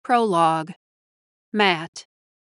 Prologue. Matt.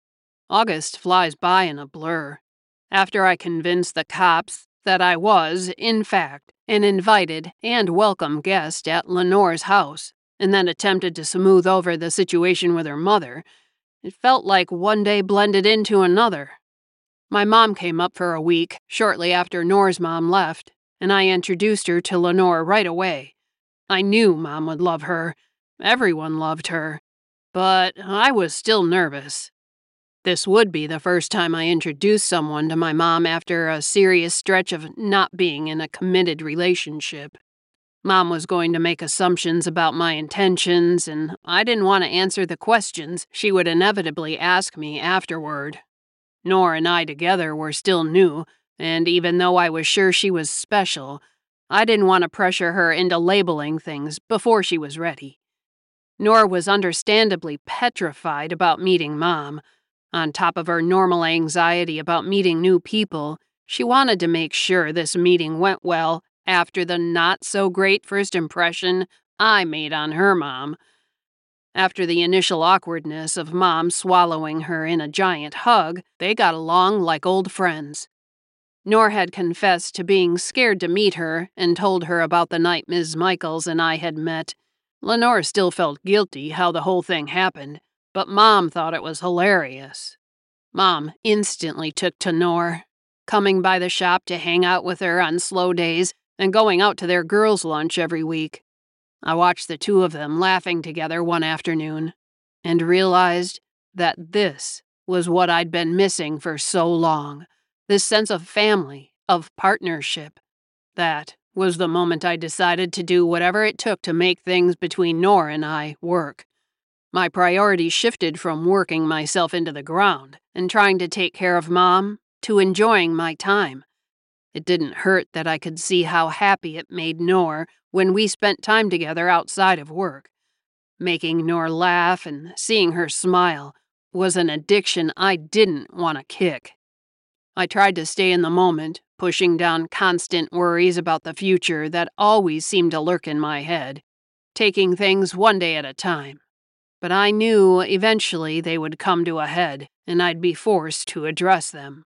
August flies by in a blur. After I convinced the cops that I was, in fact, an invited and welcome guest at Lenore's house, and then attempted to smooth over the situation with her mother, it felt like one day blended into another. My mom came up for a week shortly after Noor's mom left, and I introduced her to Lenore right away. I knew Mom would love her. Everyone loved her. But I was still nervous. This would be the first time I introduced someone to my mom after a serious stretch of not being in a committed relationship. Mom was going to make assumptions about my intentions, and I didn't want to answer the questions she would inevitably ask me afterward. Noor and I together were still new, and even though I was sure she was special, I didn't want to pressure her into labeling things before she was ready. Noor was understandably petrified about meeting Mom. On top of her normal anxiety about meeting new people, she wanted to make sure this meeting went well after the not-so-great first impression I made on her mom. After the initial awkwardness of Mom swallowing her in a giant hug, they got along like old friends. Noor had confessed to being scared to meet her and told her about the night Ms. Michaels and I had met. Lenore still felt guilty how the whole thing happened, but Mom thought it was hilarious. Mom instantly took to Noor, coming by the shop to hang out with her on slow days and going out to their girls' lunch every week. I watched the two of them laughing together one afternoon and realized that this was what I'd been missing for so long, this sense of family, of partnership. That was the moment I decided to do whatever it took to make things between Noor and I work. My priorities shifted from working myself into the ground and trying to take care of Mom to enjoying my time. It didn't hurt that I could see how happy it made Noor when we spent time together outside of work. Making Noor laugh and seeing her smile was an addiction I didn't want to kick. I tried to stay in the moment, pushing down constant worries about the future that always seemed to lurk in my head, taking things one day at a time. But I knew eventually they would come to a head, and I'd be forced to address them.